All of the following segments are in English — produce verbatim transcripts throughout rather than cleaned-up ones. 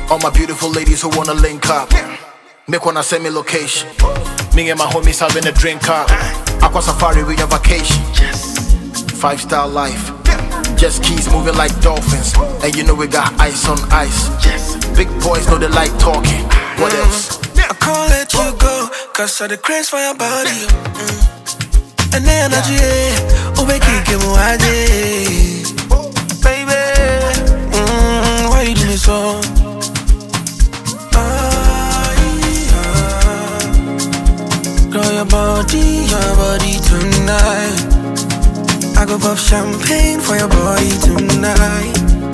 All my beautiful ladies who wanna link up, make wanna send me location. Me and my homies having a drink up. Aqua safari, we on vacation. Five star life, jet skis moving like dolphins. And you know we got ice on ice. Big boys know they like talking. What else? I can't let you go, cause of the craze for your body. Mm. And the energy, oh, we can't get more idea. Baby, mm, why you do me so? Ah, yeah. Girl, your body, your body tonight. I go pop champagne for your body tonight.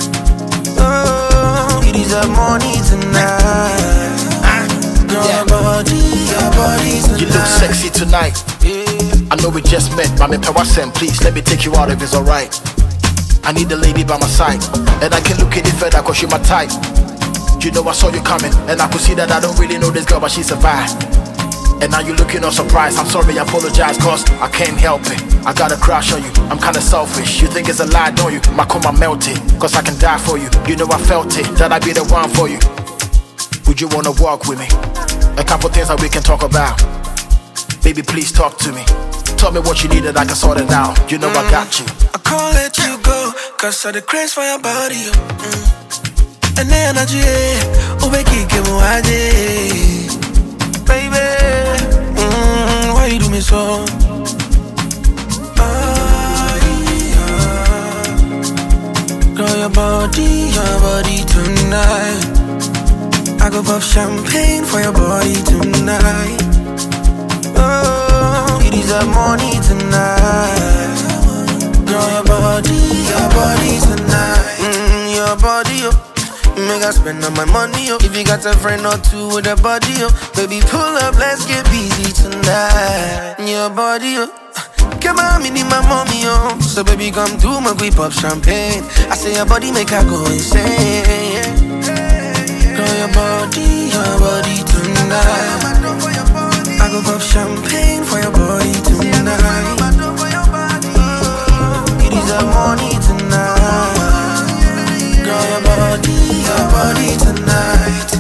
Oh, you deserve money tonight. Girl, Yeah. your body, your body tonight. You look sexy tonight. Yeah. I know we just met, but me Pewasem, please let me take you out if it's alright. I need a lady by my side, and I can look at it further cause she my type. You know I saw you coming, and I could see that I don't really know this girl, but she survived. And now you looking all surprised. I'm sorry, I apologize, cause I can't help it. I got a crush on you, I'm kinda selfish. You think it's a lie, don't you? My coma melted, cause I can die for you. You know I felt it, that I be the one for you. Would you wanna walk with me? A couple things that we can talk about. Baby, please talk to me. Tell me what you need and I can sort it out. You know mm. I got you. I can't let you go, cause of the craze for your body. Mm. And the energy, oh, we can't get more idea. Baby, mm, why you do me so? Ah, yeah. Girl, your body, your body tonight. I go pop champagne for your body tonight. Oh, you deserve money tonight. Girl, your body, your body tonight. Mm, your body, oh. Make I spend all my money, oh. If you got a friend or two with a body, oh. Baby, pull up, let's get busy tonight. Your body, oh. Come on, me need my mommy, oh. So baby, come do my quick pop champagne. I say your body make her go insane. Girl, your body, your body tonight. I go pop champagne for your body tonight. You deserve money tonight. Girl, your body, your body tonight.